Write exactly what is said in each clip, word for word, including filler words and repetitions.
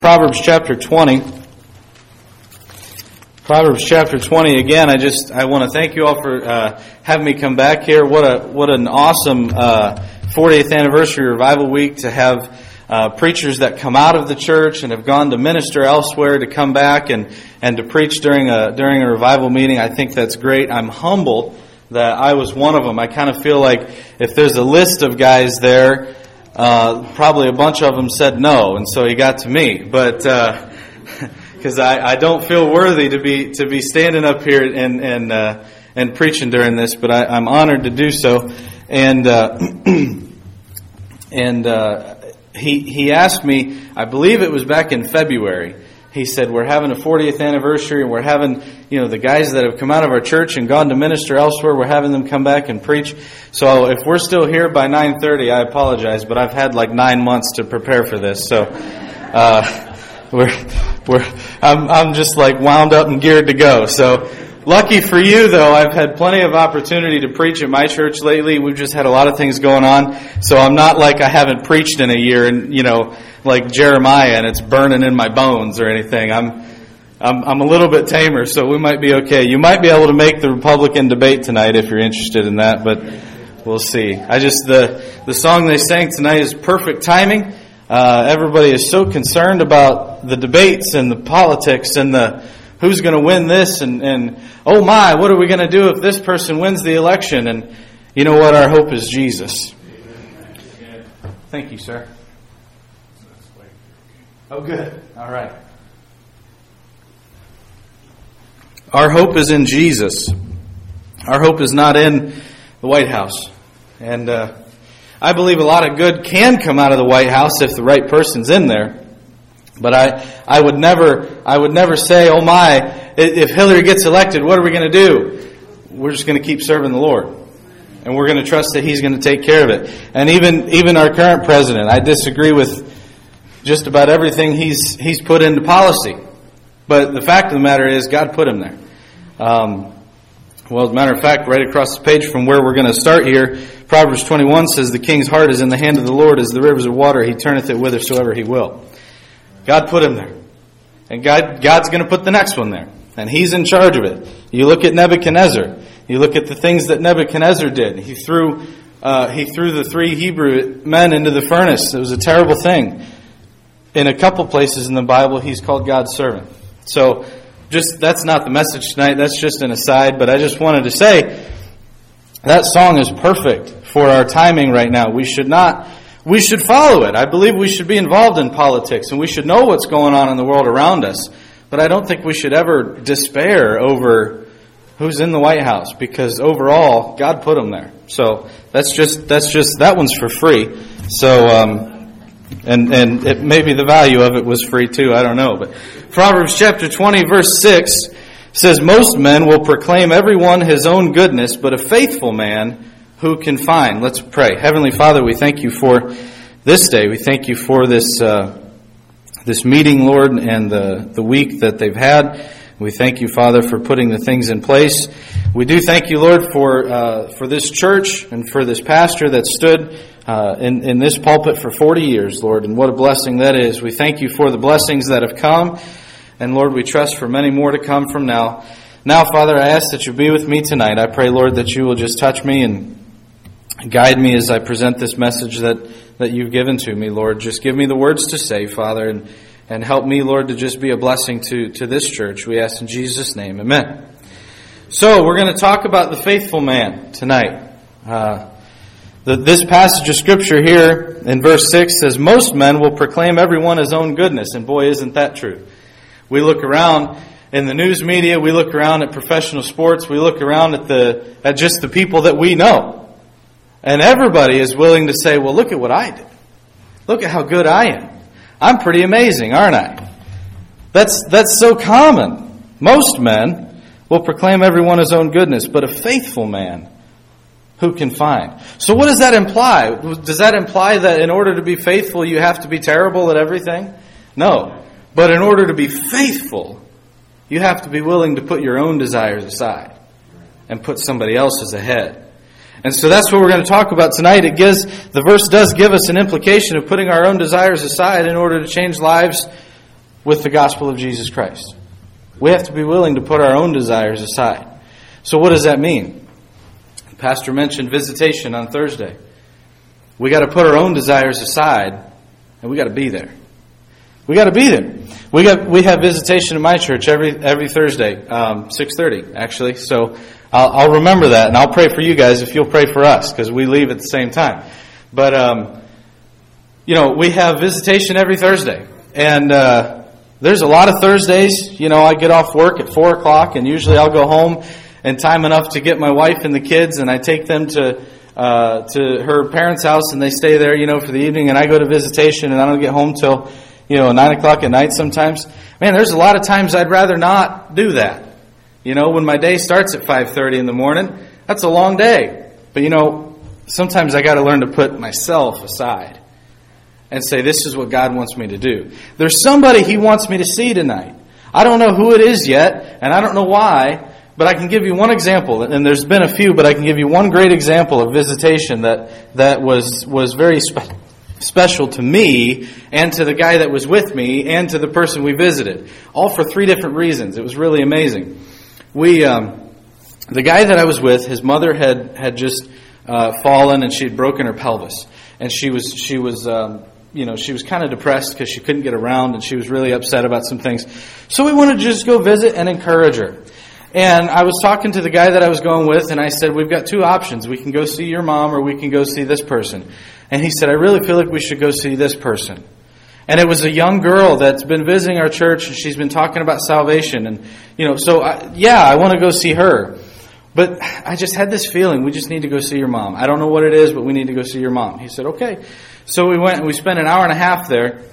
Proverbs chapter twenty. Proverbs chapter twenty. Again, I just I want to thank you all for uh, having me come back here. What a what an awesome uh, fortieth anniversary revival week to have uh, preachers that come out of the church and have gone to minister elsewhere to come back and, and to preach during a during a revival meeting. I think that's great. I'm humbled that I was one of them. I kind of feel like if there's a list of guys there, Uh, probably a bunch of them said no, and so he got to me. But because uh, I, I don't feel worthy to be to be standing up here and and uh, and preaching during this, but I, I'm honored to do so. And uh, and uh, he he asked me, I believe it was back in February. He said, we're having a fortieth anniversary, and we're having, you know, the guys that have come out of our church and gone to minister elsewhere, we're having them come back and preach. So if we're still here by nine thirty, I apologize, but I've had like nine months to prepare for this. So uh, we're we're I'm I'm just like wound up and geared to go. So lucky for you, though, I've had plenty of opportunity to preach at my church lately. We've just had a lot of things going on, so I'm not like I haven't preached in a year, and you know, like Jeremiah, and it's burning in my bones or anything. I'm, I'm, I'm a little bit tamer, so we might be okay. You might be able to make the Republican debate tonight if you're interested in that, but we'll see. I just the the song they sang tonight is perfect timing. Uh, everybody is so concerned about the debates and the politics and the who's going to win this, and and oh my, what are we going to do if this person wins the election? And you know what? Our hope is Jesus. Thank you, sir. Oh, good. All right. Our hope is in Jesus. Our hope is not in the White House. And uh, I believe a lot of good can come out of the White House if the right person's in there. But I, I would never, I would never say, oh my, if Hillary gets elected, what are we going to do? We're just going to keep serving the Lord. And we're going to trust that He's going to take care of it. And even, even our current president, I disagree with just about everything he's he's put into policy. But the fact of the matter is, God put him there. Um, well, as a matter of fact, right across the page from where we're going to start here, Proverbs twenty-one says, the king's heart is in the hand of the Lord as the rivers of water. He turneth it whithersoever He will. God put him there. And God God's going to put the next one there. And He's in charge of it. You look at Nebuchadnezzar. You look at the things that Nebuchadnezzar did. He threw, uh, he threw the three Hebrew men into the furnace. It was a terrible thing. In a couple places in the Bible, he's called God's servant. So, just that's not the message tonight. That's just an aside. But I just wanted to say that song is perfect for our timing right now. We should not. We should follow it. I believe we should be involved in politics, and we should know what's going on in the world around us. But I don't think we should ever despair over who's in the White House, because overall, God put them there. So that's just that's just that one's for free. So. Um, And and it, maybe the value of it was free too, I don't know. But Proverbs chapter twenty verse six says, most men will proclaim every one his own goodness, but a faithful man who can find? Let's pray. Heavenly Father, we thank You for this day. We thank You for this uh, this meeting, Lord, and the, the week that they've had. We thank You, Father, for putting the things in place. We do thank You, Lord, for uh, for this church and for this pastor that stood Uh, in, in this pulpit for forty years, Lord, and what a blessing that is. We thank You for the blessings that have come, and Lord, we trust for many more to come from now. Now, Father, I ask that You be with me tonight. I pray, Lord, that You will just touch me and guide me as I present this message that, that You've given to me, Lord. Just give me the words to say, Father, and, and help me, Lord, to just be a blessing to, to this church. We ask in Jesus' name. Amen. So, we're going to talk about the faithful man tonight. Uh, The, this passage of Scripture here in verse six says, most men will proclaim everyone his own goodness. And boy, isn't that true. We look around in the news media, we look around at professional sports, we look around at the at just the people that we know. And everybody is willing to say, well, look at what I did. Look at how good I am. I'm pretty amazing, aren't I? That's that's so common. Most men will proclaim everyone his own goodness, but a faithful man who can find? So what does that imply? Does that imply that in order to be faithful, you have to be terrible at everything? No. But in order to be faithful, you have to be willing to put your own desires aside and put somebody else's ahead. And so that's what we're going to talk about tonight. It gives, the verse does give us an implication of putting our own desires aside in order to change lives with the gospel of Jesus Christ. We have to be willing to put our own desires aside. So what does that mean? The pastor mentioned visitation on Thursday. We got to put our own desires aside, and we got to be there. We got to be there. We got we have visitation in my church every every Thursday, um, six thirty actually. So I'll, I'll remember that, and I'll pray for you guys if you'll pray for us, because we leave at the same time. But um, you know, we have visitation every Thursday, and uh, there's a lot of Thursdays. You know, I get off work at four o'clock, and usually I'll go home in time enough to get my wife and the kids, and I take them to uh, to her parents' house, and they stay there, you know, for the evening, and I go to visitation, and I don't get home till, you know, nine o'clock at night sometimes. Man, there's a lot of times I'd rather not do that. You know, when my day starts at five thirty in the morning, that's a long day. But, you know, sometimes I got to learn to put myself aside and say, this is what God wants me to do. There's somebody He wants me to see tonight. I don't know who it is yet, and I don't know why, but I can give you one example. And there's been a few, but I can give you one great example of visitation that, that was, was very special. special to me and to the guy that was with me and to the person we visited, all for three different reasons. It was really amazing. We, um, the guy that I was with, his mother had had just uh, fallen, and she had broken her pelvis, and she was she was um, you know she was kind of depressed because she couldn't get around, and she was really upset about some things. So we wanted to just go visit and encourage her. And I was talking to the guy that I was going with, and I said, we've got two options. We can go see your mom, or we can go see this person. And he said, I really feel like we should go see this person. And it was a young girl that's been visiting our church, and she's been talking about salvation. And, you know, so, I, yeah, I want to go see her. But I just had this feeling, we just need to go see your mom. I don't know what it is, but we need to go see your mom. He said, okay. So we went, and we spent an hour and a half there.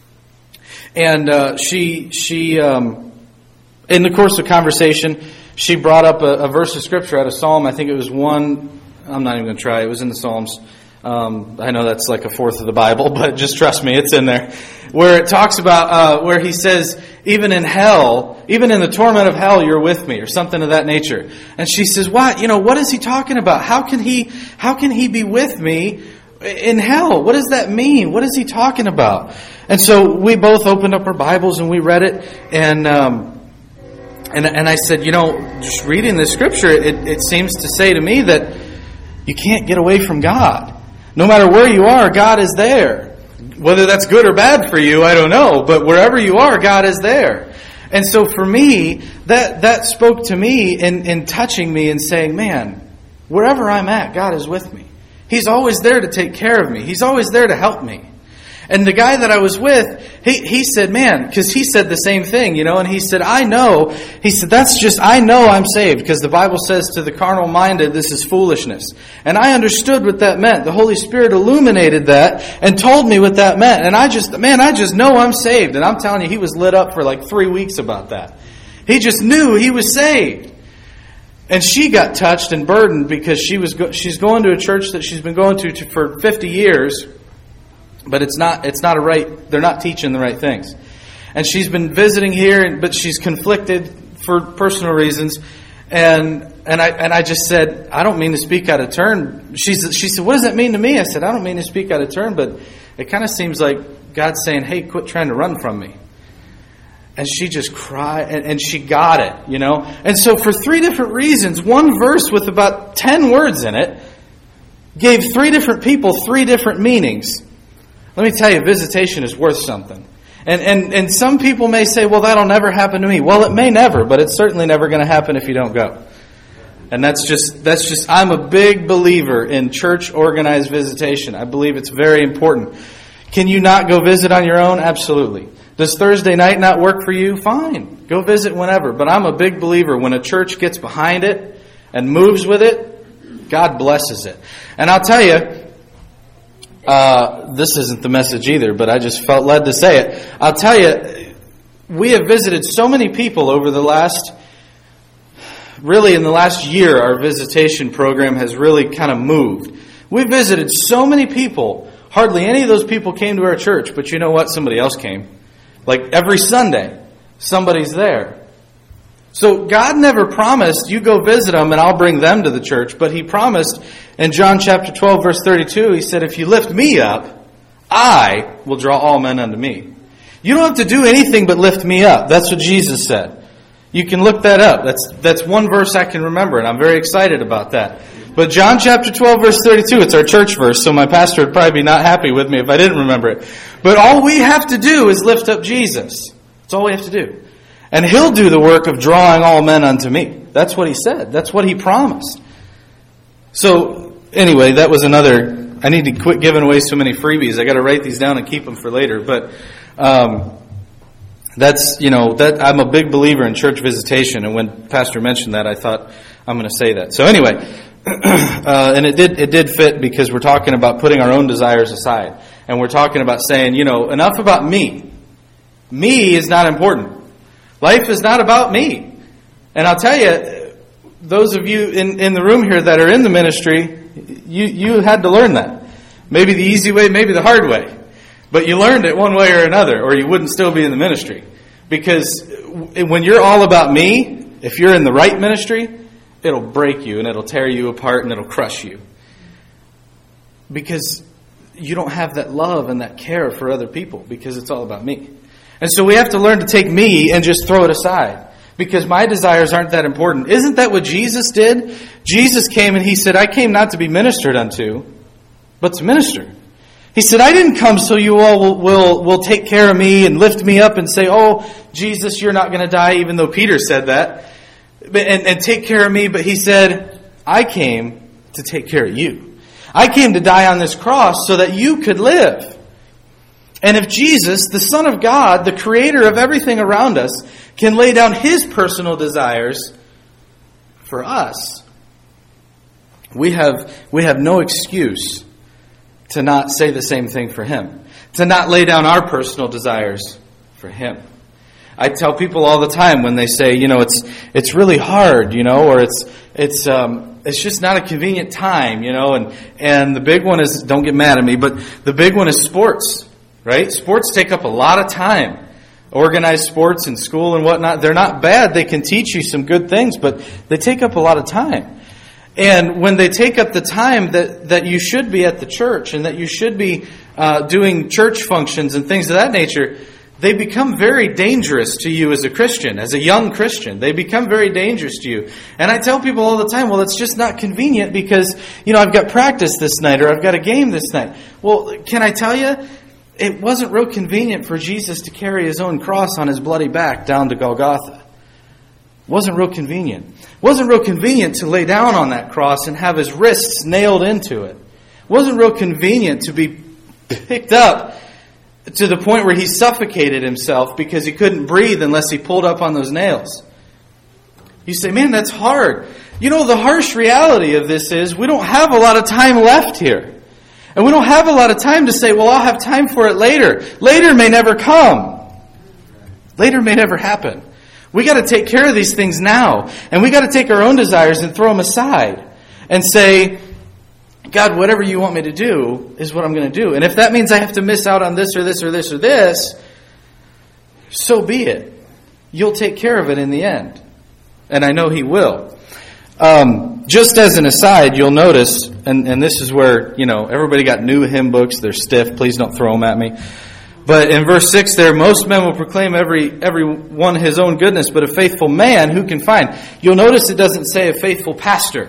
And uh, she, she, um, in the course of conversation, she brought up a, a verse of Scripture out of Psalm. I think it was one, I'm not even going to try, it was in the Psalms. Um, I know that's like a fourth of the Bible, but just trust me, it's in there. Where it talks about, uh, where he says, even in hell, even in the torment of hell, you're with me, or something of that nature. And she says, what? You know, what is he talking about? How can he, how can he be with me in hell? What does that mean? What is he talking about? And so we both opened up our Bibles and we read it, and, um, and, and I said, you know, just reading this scripture, it, it seems to say to me that you can't get away from God. No matter where you are, God is there. Whether that's good or bad for you, I don't know. But wherever you are, God is there. And so for me, that, that spoke to me in, in touching me and saying, man, wherever I'm at, God is with me. He's always there to take care of me. He's always there to help me. And the guy that I was with, he, he said, man, because he said the same thing, you know, and he said, I know, he said, that's just, I know I'm saved, because the Bible says to the carnal minded, this is foolishness. And I understood what that meant. The Holy Spirit illuminated that and told me what that meant. And I just, man, I just know I'm saved. And I'm telling you, he was lit up for like three weeks about that. He just knew he was saved. And she got touched and burdened because she was go- she's going to a church that she's been going to, to for fifty years. But it's not it's not a right, they're not teaching the right things. And she's been visiting here, but she's conflicted for personal reasons. And and I and I just said, I don't mean to speak out of turn. She said, she said, what does that mean to me? I said, I don't mean to speak out of turn, but it kind of seems like God's saying, hey, quit trying to run from me. And she just cried, and, and she got it, you know. And so for three different reasons, one verse with about ten words in it gave three different people three different meanings. Let me tell you, visitation is worth something. And, and and some people may say, well, that'll never happen to me. Well, it may never, but it's certainly never going to happen if you don't go. And that's just, that's just, I'm a big believer in church organized visitation. I believe it's very important. Can you not go visit on your own? Absolutely. Does Thursday night not work for you? Fine. Go visit whenever. But I'm a big believer when a church gets behind it and moves with it, God blesses it. And I'll tell you, Uh, this isn't the message either, but I just felt led to say it. I'll tell you, we have visited so many people over the last, really in the last year, our visitation program has really kind of moved. We visited so many people. Hardly any of those people came to our church, but you know what? Somebody else came. Like every Sunday, somebody's there. So God never promised, you go visit them and I'll bring them to the church. But He promised in John chapter twelve, verse thirty-two, He said, if you lift me up, I will draw all men unto me. You don't have to do anything but lift me up. That's what Jesus said. You can look that up. That's that's one verse I can remember, and I'm very excited about that. But John chapter twelve, verse thirty-two, it's our church verse, so my pastor would probably be not happy with me if I didn't remember it. But all we have to do is lift up Jesus. That's all we have to do. And He'll do the work of drawing all men unto me. That's what He said. That's what He promised. So, anyway, that was another... I need to quit giving away so many freebies. I got to write these down and keep them for later. But um, that's, you know, that I'm a big believer in church visitation. And when Pastor mentioned that, I thought, I'm going to say that. So anyway, uh, and it did it did fit because we're talking about putting our own desires aside. And we're talking about saying, you know, enough about me. Me is not important. Life is not about me. And I'll tell you, those of you in, in the room here that are in the ministry, you, you had to learn that. Maybe the easy way, maybe the hard way. But you learned it one way or another, or you wouldn't still be in the ministry. Because when you're all about me, if you're in the right ministry, it'll break you and it'll tear you apart and it'll crush you. Because you don't have that love and that care for other people because it's all about me. And so we have to learn to take me and just throw it aside. Because my desires aren't that important. Isn't that what Jesus did? Jesus came and He said, I came not to be ministered unto, but to minister. He said, I didn't come so you all will, will, will take care of me and lift me up and say, oh, Jesus, you're not going to die, even though Peter said that, and, and take care of me. But He said, I came to take care of you. I came to die on this cross so that you could live. And if Jesus, the Son of God, the creator of everything around us, can lay down His personal desires for us, we have we have no excuse to not say the same thing for Him, to not lay down our personal desires for Him. I tell people all the time when they say, you know, it's it's really hard, you know, or it's it's um, it's just not a convenient time, you know, and and the big one is, don't get mad at me, but the big one is sports. Right? Sports take up a lot of time. Organized sports in school and whatnot, they're not bad. They can teach you some good things, but they take up a lot of time. And when they take up the time that, that you should be at the church and that you should be uh, doing church functions and things of that nature, they become very dangerous to you as a Christian, as a young Christian. They become very dangerous to you. And I tell people all the time, well, it's just not convenient because, you know, I've got practice this night or I've got a game this night. Well, can I tell you? It wasn't real convenient for Jesus to carry His own cross on His bloody back down to Golgotha. It wasn't real convenient. It wasn't real convenient to lay down on that cross and have His wrists nailed into it. It wasn't real convenient to be picked up to the point where He suffocated Himself because He couldn't breathe unless He pulled up on those nails. You say, man, that's hard. You know, the harsh reality of this is we don't have a lot of time left here. And we don't have a lot of time to say, well, I'll have time for it later. Later may never come. Later may never happen. We got to take care of these things now. And we got to take our own desires and throw them aside. And say, God, whatever you want me to do is what I'm going to do. And if that means I have to miss out on this or this or this or this, so be it. You'll take care of it in the end. And I know He will. Um, just as an aside, you'll notice, and, and this is where, you know, everybody got new hymn books. They're stiff. Please don't throw them at me. But in verse six there, most men will proclaim every every one his own goodness, but a faithful man who can find? You'll notice it doesn't say a faithful pastor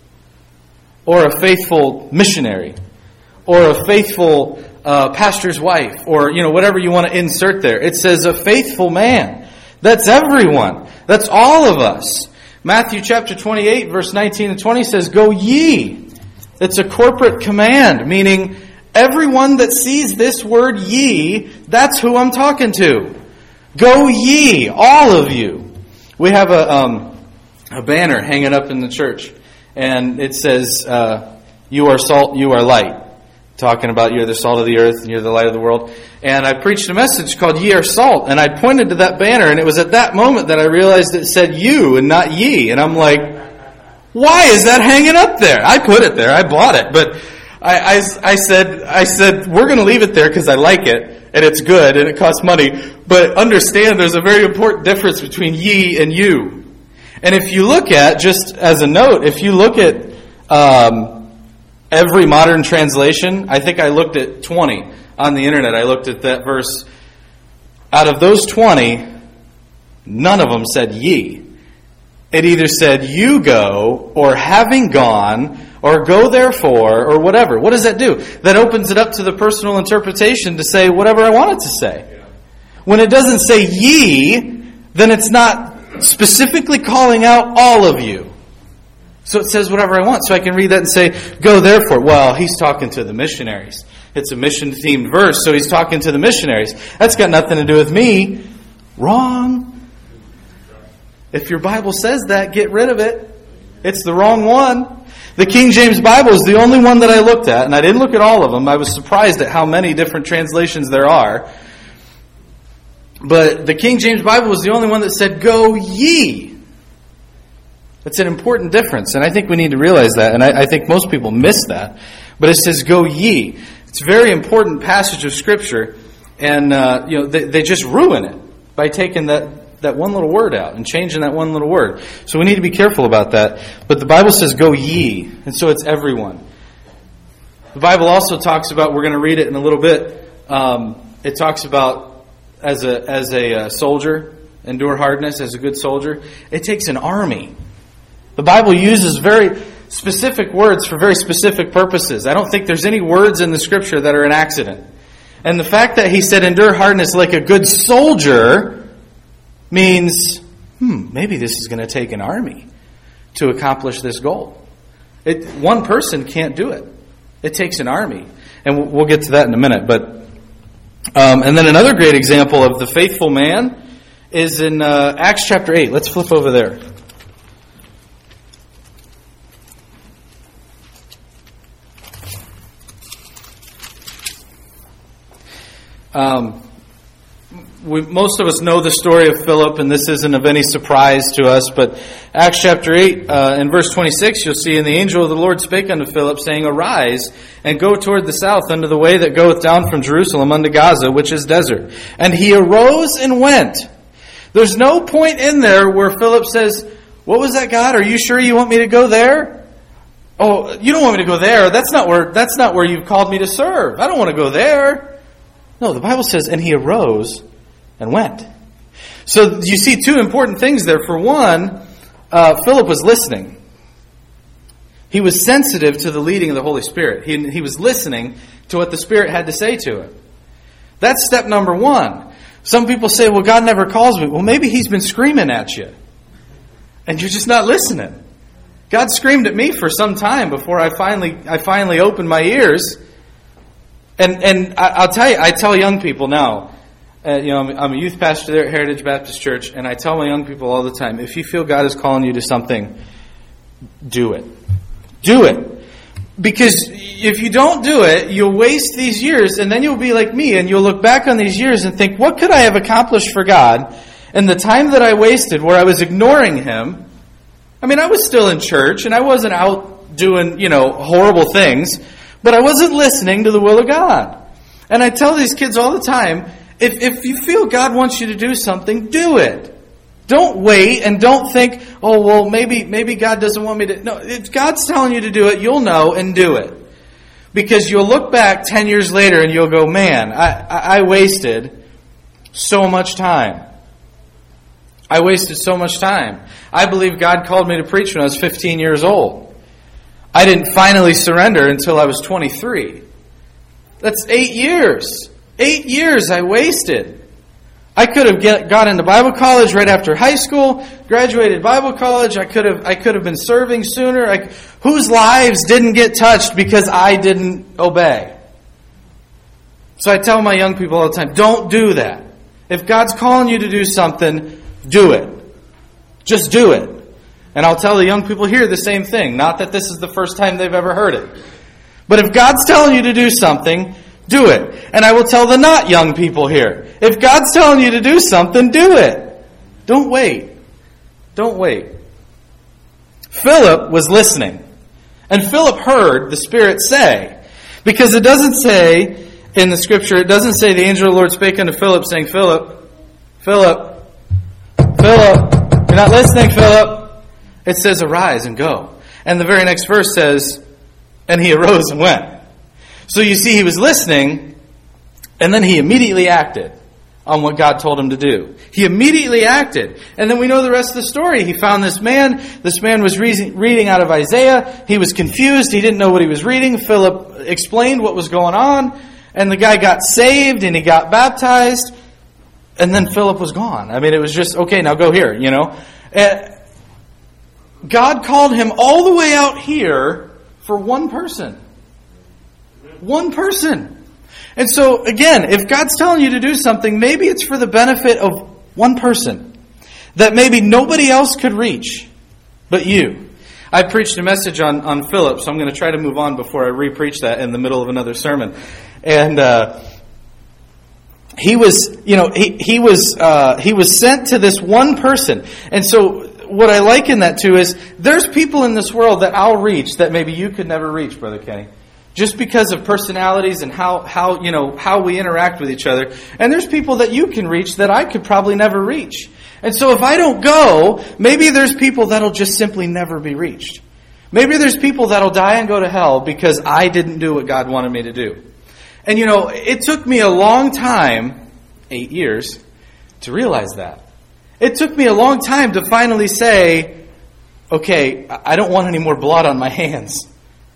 or a faithful missionary or a faithful uh, pastor's wife or, you know, whatever you want to insert there. It says a faithful man. That's everyone. That's all of us. Matthew chapter twenty-eight, verse nineteen and twenty says, go ye. It's a corporate command, meaning everyone that sees this word ye, that's who I'm talking to. Go ye, all of you. We have a um, a banner hanging up in the church, and it says, uh, you are salt, you are light. Talking about you're the salt of the earth and you're the light of the world. And I preached a message called Ye Are Salt. And I pointed to that banner, and it was at that moment that I realized it said you and not ye. And I'm like, why is that hanging up there? I put it there. I bought it. But I, I, I said, I said, we're going to leave it there because I like it and it's good and it costs money. But understand there's a very important difference between ye and you. And if you look at, just as a note, if you look at um, every modern translation, I think I looked at twenty on the internet. I looked at that verse. out of those twenty, none of them said ye. It either said you go, or having gone, or go therefore, or whatever. What does that do? That opens it up to the personal interpretation to say whatever I want it to say. When it doesn't say ye, then it's not specifically calling out all of you. So it says whatever I want. So I can read that and say, go therefore. Well, he's talking to the missionaries. It's a mission-themed verse, so he's talking to the missionaries. That's got nothing to do with me. Wrong. If your Bible says that, get rid of it. It's the wrong one. The King James Bible is the only one that I looked at, and I didn't look at all of them. I was surprised at how many different translations there are. But the King James Bible was the only one that said, go ye. It's an important difference, and I think we need to realize that, and I, I think most people miss that. But it says, go ye. It's a very important passage of Scripture, and uh, you know they, they just ruin it by taking that, that one little word out and changing that one little word. So we need to be careful about that. But the Bible says, go ye, and so it's everyone. The Bible also talks about, we're going to read it in a little bit, um, it talks about as a, as a uh, soldier, endure hardness as a good soldier. It takes an army. The Bible uses very specific words for very specific purposes. I don't think there's any words in the Scripture that are an accident. And the fact that he said endure hardness like a good soldier means, hmm, maybe this is going to take an army to accomplish this goal. It, one person can't do it. It takes an army. And we'll get to that in a minute. But um, and then another great example of the faithful man is in uh, Acts chapter eight. Let's flip over there. Um, we, most of us know the story of Philip, and this isn't of any surprise to us, but Acts chapter eight, uh, in verse twenty-six, you'll see, and the angel of the Lord spake unto Philip, saying, Arise, and go toward the south unto the way that goeth down from Jerusalem unto Gaza, which is desert. And he arose and went. There's no point in there where Philip says, what was that, God? Are you sure you want me to go there? Oh, you don't want me to go there. That's not where, that's not where you've called me to serve. I don't want to go there. No, the Bible says, and he arose and went. So you see two important things there. For one, uh, Philip was listening. He was sensitive to the leading of the Holy Spirit. He, he was listening to what the Spirit had to say to him. That's step number one. Some people say, well, God never calls me. Well, maybe he's been screaming at you, and you're just not listening. God screamed at me for some time before I finally I finally opened my ears. And and I'll tell you, I tell young people now, uh, you know, I'm, I'm a youth pastor there at Heritage Baptist Church, and I tell my young people all the time, if you feel God is calling you to something, do it. Do it. Because if you don't do it, you'll waste these years, and then you'll be like me, and you'll look back on these years and think, what could I have accomplished for God in the time that I wasted where I was ignoring Him? I mean, I was still in church, and I wasn't out doing, you know, horrible things, but I wasn't listening to the will of God. And I tell these kids all the time, if if you feel God wants you to do something, do it. Don't wait and don't think, oh, well, maybe maybe God doesn't want me to. No, if God's telling you to do it, you'll know and do it. Because you'll look back ten years later and you'll go, man, I, I, I wasted so much time. I wasted so much time. I believe God called me to preach when I was fifteen years old. I didn't finally surrender until I was twenty-three. That's eight years. Eight years I wasted. I could have get, got into Bible college right after high school, graduated Bible college. I could have I could have been serving sooner. I, whose lives didn't get touched because I didn't obey? So I tell my young people all the time, don't do that. If God's calling you to do something, do it. Just do it. And I'll tell the young people here the same thing. Not that this is the first time they've ever heard it. But if God's telling you to do something, do it. And I will tell the not young people here. If God's telling you to do something, do it. Don't wait. Don't wait. Philip was listening. And Philip heard the Spirit say. Because it doesn't say in the Scripture, it doesn't say the angel of the Lord spake unto Philip, saying, Philip, Philip, Philip, you're not listening, Philip. It says, arise and go. And the very next verse says, and he arose and went. So you see, he was listening, and then he immediately acted. on what God told him to do. He immediately acted. And then we know the rest of the story. He found this man. This man was reading out of Isaiah. He was confused. He didn't know what he was reading. Philip explained what was going on. And the guy got saved and he got baptized. And then Philip was gone. I mean, it was just, okay, now go here, you know. Uh, God called him all the way out here for one person. One person. And so, again, if God's telling you to do something, maybe it's for the benefit of one person that maybe nobody else could reach but you. I preached a message on, on Philip, so I'm going to try to move on before I re-preach that in the middle of another sermon. And uh, he was, you know, he, he was uh, he was sent to this one person. And so what I liken that to is there's people in this world that I'll reach that maybe you could never reach, Brother Kenny. Just because of personalities and how, how, you know, how we interact with each other. And there's people that you can reach that I could probably never reach. And so if I don't go, maybe there's people that'll just simply never be reached. Maybe there's people that'll die and go to hell because I didn't do what God wanted me to do. And you know, it took me a long time, eight years, to realize that. It took me a long time to finally say, okay, I don't want any more blood on my hands.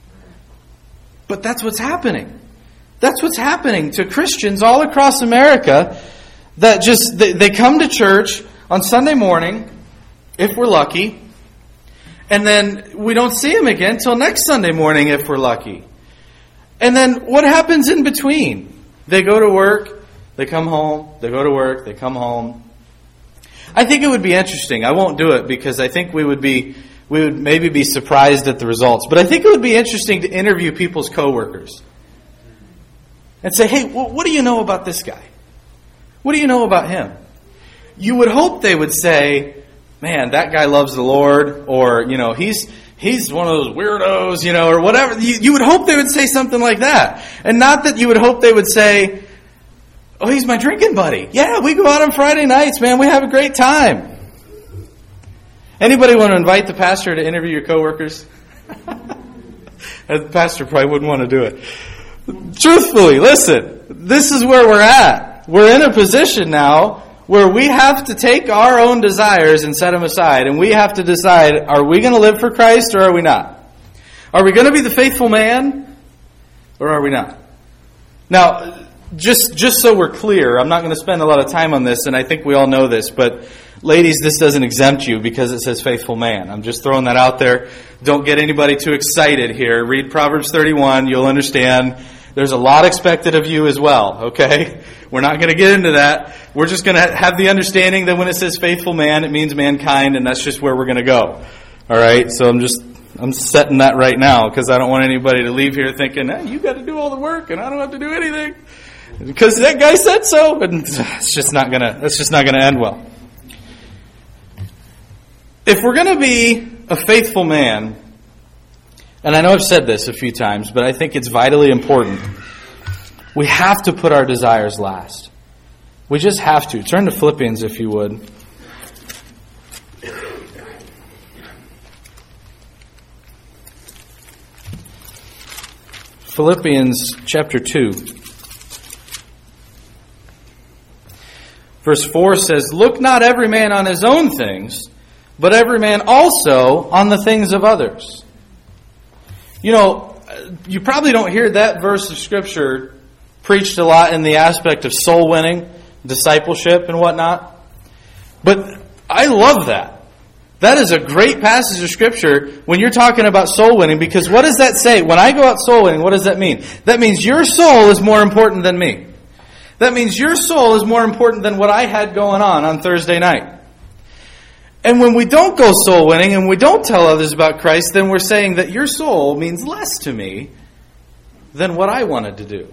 But that's what's happening. That's what's happening to Christians all across America that just, they, they come to church on Sunday morning, if we're lucky, and then we don't see them again till next Sunday morning if we're lucky. And then what happens in between? They go to work, they come home, they go to work, they come home. I think it would be interesting. I won't do it because I think we would be we would maybe be surprised at the results. But I think it would be interesting to interview people's coworkers and say, hey, what do you know about this guy? What do you know about him? You would hope they would say, man, that guy loves the Lord, or, you know, he's he's one of those weirdos, you know, or whatever. You, you would hope they would say something like that. And not that you would hope they would say, oh, he's my drinking buddy. Yeah, we go out on Friday nights, man. We have a great time. Anybody want to invite the pastor to interview your coworkers? The pastor probably wouldn't want to do it. Truthfully, listen, this is where we're at. We're in a position now where we have to take our own desires and set them aside. And we have to decide, are we going to live for Christ or are we not? Are we going to be the faithful man or are we not? Now, Just just so we're clear, I'm not going to spend a lot of time on this, and I think we all know this, but ladies, this doesn't exempt you because it says faithful man. I'm just throwing that out there. Don't get anybody too excited here. Read Proverbs thirty-one, you'll understand. There's a lot expected of you as well, okay? We're not going to get into that. We're just going to have the understanding that when it says faithful man, it means mankind, and that's just where we're going to go. All right? So I'm just I'm setting that right now because I don't want anybody to leave here thinking, hey, you got to do all the work and I don't have to do anything. Because that guy said so, and it's just not gonna. It's just not gonna end well. If we're gonna be a faithful man, and I know I've said this a few times, but I think it's vitally important. We have to put our desires last. We just have to. Turn to Philippians, if you would. Philippians chapter two. Verse four says, look not every man on his own things, but every man also on the things of others. You know, you probably don't hear that verse of Scripture preached a lot in the aspect of soul winning, discipleship, and whatnot. But I love that. That is a great passage of Scripture when you're talking about soul winning, because what does that say? When I go out soul winning, what does that mean? That means your soul is more important than me. That means your soul is more important than what I had going on on Thursday night. And when we don't go soul winning and we don't tell others about Christ, then we're saying that your soul means less to me than what I wanted to do.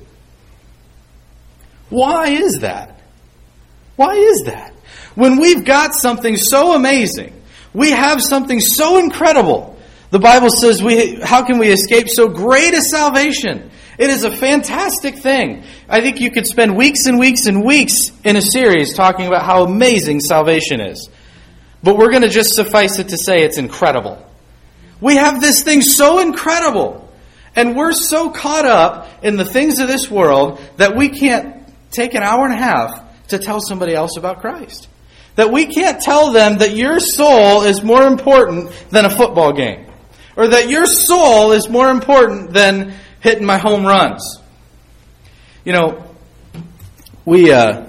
Why is that? Why is that? When we've got something so amazing, we have something so incredible. The Bible says, we, how can we escape so great a salvation? It is a fantastic thing. I think you could spend weeks and weeks and weeks in a series talking about how amazing salvation is. But we're going to just suffice it to say it's incredible. We have this thing so incredible. And we're so caught up in the things of this world that we can't take an hour and a half to tell somebody else about Christ. That we can't tell them that your soul is more important than a football game. Or that your soul is more important than hitting my home runs. You know, we, uh,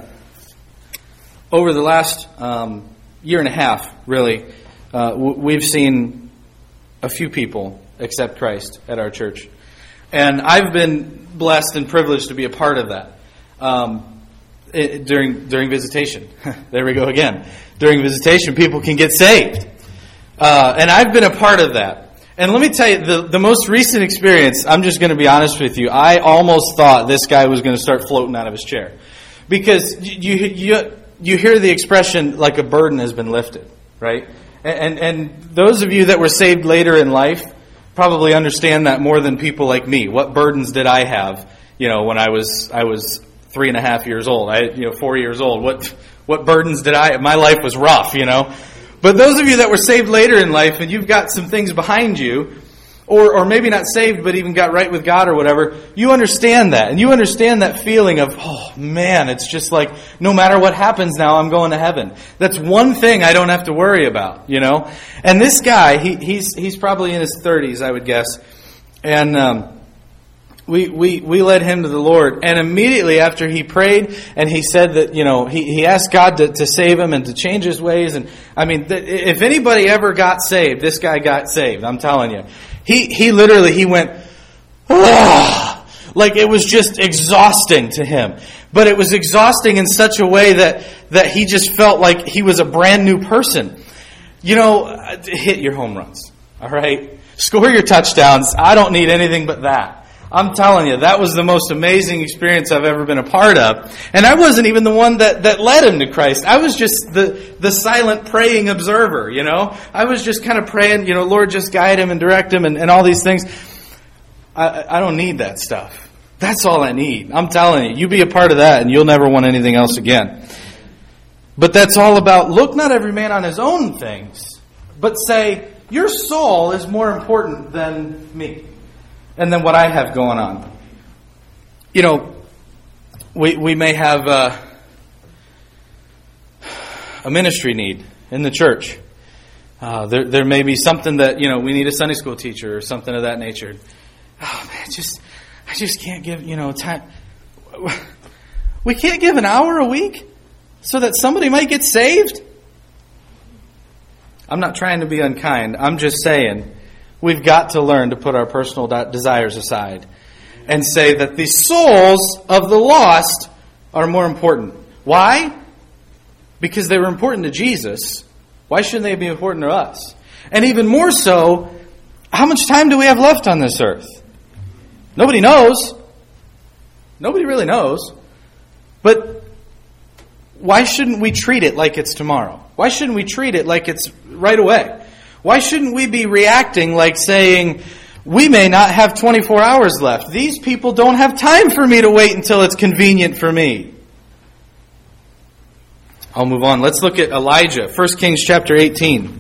over the last um, year and a half, really, uh, w- we've seen a few people accept Christ at our church. And I've been blessed and privileged to be a part of that. Um, it, during during visitation. There we go again. During visitation, people can get saved. Uh, and I've been a part of that. And let me tell you, the, the most recent experience, I'm just going to be honest with you, I almost thought this guy was going to start floating out of his chair. Because you you you hear the expression, like a burden has been lifted, right? And, and, and those of you that were saved later in life probably understand that more than people like me. What burdens did I have, you know, when I was I was three and a half years old, I you know four years old? What what burdens did I? My life was rough, you know. But those of you that were saved later in life, and you've got some things behind you, or or maybe not saved, but even got right with God or whatever, you understand that, and you understand that feeling of, oh man, it's just like no matter what happens now, I'm going to heaven. That's one thing I don't have to worry about, you know. And this guy, he, he's he's probably in his thirties, I would guess, and. Um, We, we we led him to the Lord, and immediately after he prayed and he said that, you know, he, he asked God to, to save him and to change his ways. And I mean, th- if anybody ever got saved, this guy got saved, I'm telling you. He, he literally, he went, ah, like it was just exhausting to him. But it was exhausting in such a way that, that he just felt like he was a brand new person. You know, hit your home runs, all right? Score your touchdowns. I don't need anything but that. I'm telling you, that was the most amazing experience I've ever been a part of. And I wasn't even the one that, that led him to Christ. I was just the, the silent praying observer, you know. I was just kind of praying, you know, Lord, just guide him and direct him and, and all these things. I, I don't need that stuff. That's all I need. I'm telling you, you be a part of that and you'll never want anything else again. But that's all about, look not every man on his own things, but say, your soul is more important than me. And then what I have going on. You know, we we may have uh, a ministry need in the church. Uh, there there may be something that, you know, we need a Sunday school teacher or something of that nature. Oh man, just I just can't give, you know, time. We can't give an hour a week so that somebody might get saved? I'm not trying to be unkind. I'm just saying, we've got to learn to put our personal desires aside and say that the souls of the lost are more important. Why? Because they were important to Jesus. Why shouldn't they be important to us? And even more so, how much time do we have left on this earth? Nobody knows. Nobody really knows. But why shouldn't we treat it like it's tomorrow? Why shouldn't we treat it like it's right away? Why shouldn't we be reacting like saying, we may not have twenty-four hours left. These people don't have time for me to wait until it's convenient for me. I'll move on. Let's look at Elijah, First Kings chapter eighteen.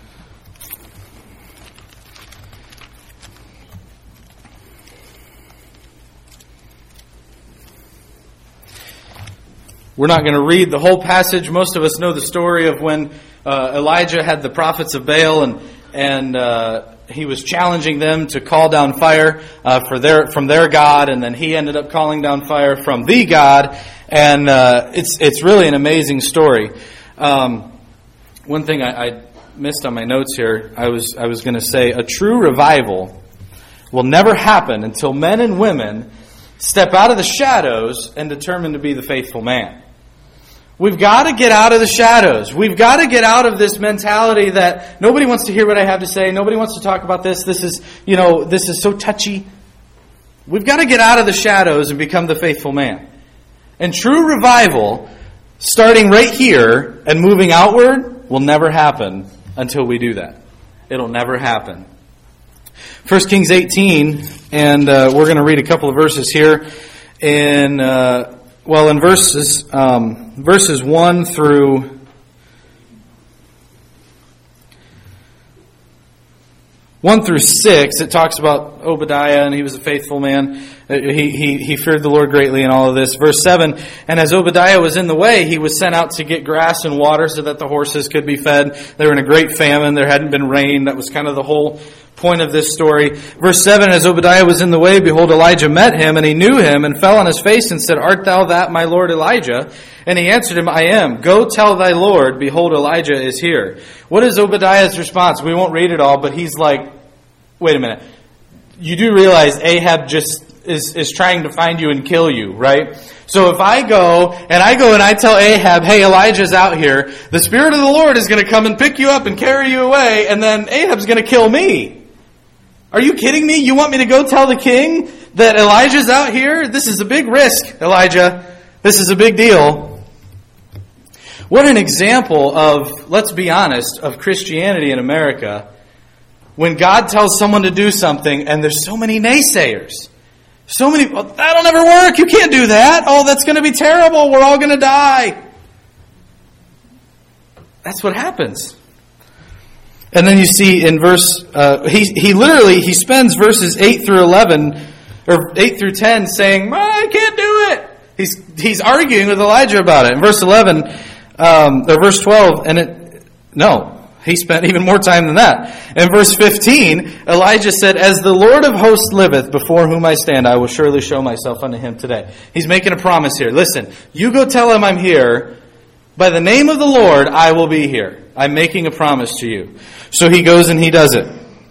We're not going to read the whole passage. Most of us know the story of when uh, Elijah had the prophets of Baal, and and uh, he was challenging them to call down fire uh, for their from their God, and then he ended up calling down fire from the God, and uh, it's it's really an amazing story. Um, one thing I, I missed on my notes here, I was I was going to say, a true revival will never happen until men and women step out of the shadows and determine to be the faithful man. We've got to get out of the shadows. We've got to get out of this mentality that nobody wants to hear what I have to say. Nobody wants to talk about this. This is, you know, this is so touchy. We've got to get out of the shadows and become the faithful man. And true revival, starting right here and moving outward, will never happen until we do that. It'll never happen. First Kings eighteen, and uh, we're going to read a couple of verses here. In uh, well, in verses um, verses one through one through six, it talks about Obadiah, and he was a faithful man. He, he, he feared the Lord greatly in all of this. Verse seven, and as Obadiah was in the way, he was sent out to get grass and water so that the horses could be fed. They were in a great famine. There hadn't been rain. That was kind of the whole point of this story. Verse seven, as Obadiah was in the way, behold, Elijah met him, and he knew him, and fell on his face, and said, Art thou that, my lord Elijah? And he answered him, I am. Go tell thy Lord, behold, Elijah is here. What is Obadiah's response? We won't read it all, but he's like, wait a minute. You do realize Ahab just is, is trying to find you and kill you, right? So if I go, and I go and I tell Ahab, hey, Elijah's out here, the Spirit of the Lord is going to come and pick you up and carry you away, and then Ahab's going to kill me. Are you kidding me? You want me to go tell the king that Elijah's out here? This is a big risk, Elijah. This is a big deal. What an example of, let's be honest, of Christianity in America. When God tells someone to do something and there's so many naysayers. So many, well, that'll never work. You can't do that. Oh, that's going to be terrible. We're all going to die. That's what happens. And then you see in verse, uh, he he literally, he spends verses eight through eleven, or eight through ten saying, I can't do it. He's he's arguing with Elijah about it. In verse eleven, um, or verse twelve, and it, no, he spent even more time than that. In verse fifteen, Elijah said, As the Lord of hosts liveth, before whom I stand, I will surely show myself unto him today. He's making a promise here. Listen, you go tell him I'm here. By the name of the Lord, I will be here. I'm making a promise to you. So he goes and he does it.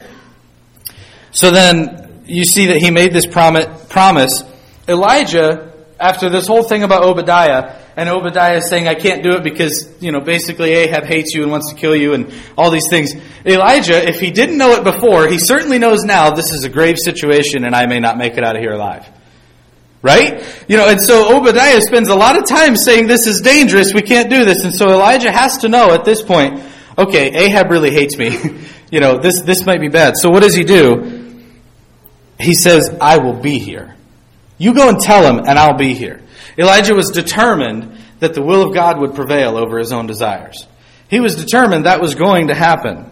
So then you see that he made this promise. Elijah, after this whole thing about Obadiah, and Obadiah saying, I can't do it because, you know, basically Ahab hates you and wants to kill you and all these things. Elijah, if he didn't know it before, he certainly knows now this is a grave situation and I may not make it out of here alive. Right? You know, and so Obadiah spends a lot of time saying this is dangerous, we can't do this. And so Elijah has to know at this point, okay, Ahab really hates me. you know, this, this might be bad. So what does he do? He says, I will be here. You go and tell him and I'll be here. Elijah was determined that the will of God would prevail over his own desires. He was determined that was going to happen.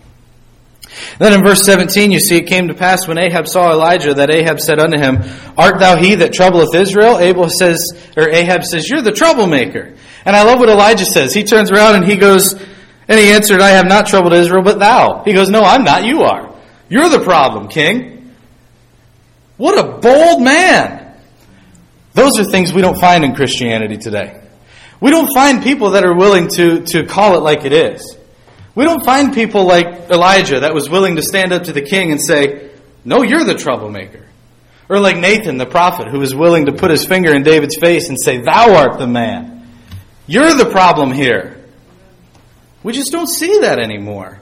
Then in verse seventeen, you see, it came to pass when Ahab saw Elijah that Ahab said unto him, Art thou he that troubleth Israel? Abel says, or Ahab says, You're the troublemaker. And I love what Elijah says. He turns around and he goes, and he answered, I have not troubled Israel, but thou. He goes, No, I'm not. You are. You're the problem, king. What a bold man. Those are things we don't find in Christianity today. We don't find people that are willing to, to call it like it is. We don't find people like Elijah that was willing to stand up to the king and say, No, you're the troublemaker. Or like Nathan the prophet who was willing to put his finger in David's face and say, Thou art the man. You're the problem here. We just don't see that anymore.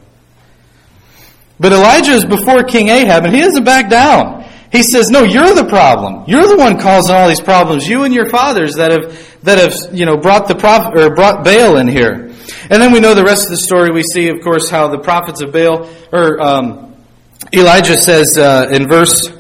But Elijah is before King Ahab and he doesn't back down. He says, No, you're the problem. You're the one causing all these problems. You and your fathers that have that have you know brought the prophet or brought Baal in here. And then we know the rest of the story. We see, of course, how the prophets of Baal, or um, Elijah says uh, in verse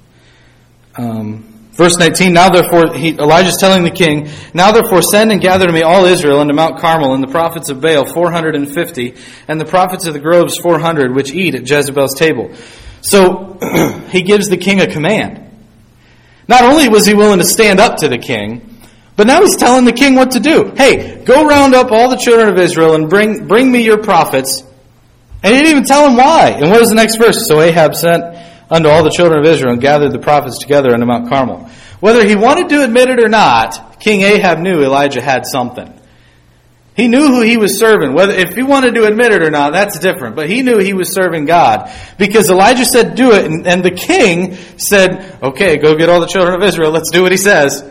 um, verse nineteen, Now therefore, he, Elijah's telling the king, Now therefore send and gather to me all Israel unto Mount Carmel, and the prophets of Baal four hundred and fifty, and the prophets of the groves four hundred, which eat at Jezebel's table. So he gives the king a command. Not only was he willing to stand up to the king, but now he's telling the king what to do. Hey, go round up all the children of Israel and bring bring me your prophets. And he didn't even tell him why. And what is the next verse? So Ahab sent unto all the children of Israel and gathered the prophets together unto Mount Carmel. Whether he wanted to admit it or not, King Ahab knew Elijah had something. He knew who he was serving. Whether if he wanted to admit it or not, that's different. But he knew he was serving God. Because Elijah said, do it. And, and the king said, okay, go get all the children of Israel. Let's do what he says.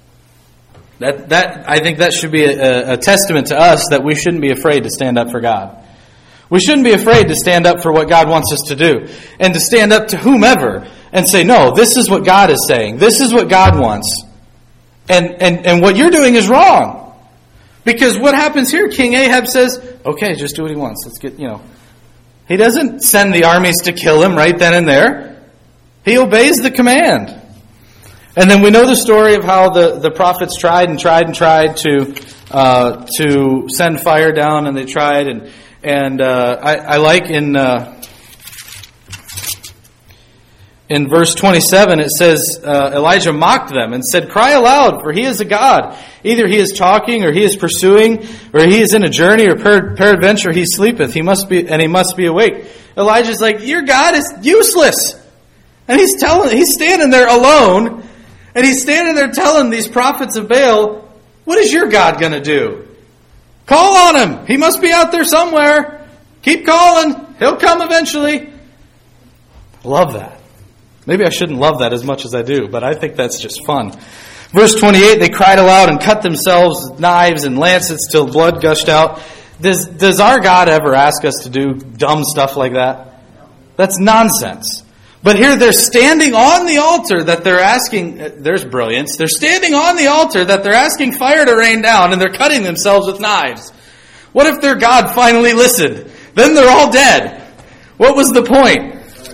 That that I think that should be a, a testament to us that we shouldn't be afraid to stand up for God. We shouldn't be afraid to stand up for what God wants us to do. And to stand up to whomever and say, no, this is what God is saying. This is what God wants. And, and, and what you're doing is wrong. Because what happens here, King Ahab says, okay, just do what he wants. Let's get, you know. He doesn't send the armies to kill him right then and there. He obeys the command. And then we know the story of how the, the prophets tried and tried and tried to uh, to send fire down, and they tried. And and uh, I, I like in uh, in verse twenty-seven, it says, uh, Elijah mocked them and said, "Cry aloud, for he is a god. Either he is talking, or he is pursuing, or he is in a journey, or per- peradventure he sleepeth. He must be, and he must be awake." Elijah's like, "Your God is useless." And he's telling, he's standing there alone, and he's standing there telling these prophets of Baal, "What is your God going to do? Call on him. He must be out there somewhere. Keep calling. He'll come eventually." I love that. Maybe I shouldn't love that as much as I do, but I think that's just fun. Verse twenty-eight, they cried aloud and cut themselves with knives and lancets till blood gushed out. Does, does our God ever ask us to do dumb stuff like that? That's nonsense. But here they're standing on the altar that they're asking, there's brilliance, they're standing on the altar that they're asking fire to rain down, and they're cutting themselves with knives. What if their God finally listened? Then they're all dead. What was the point?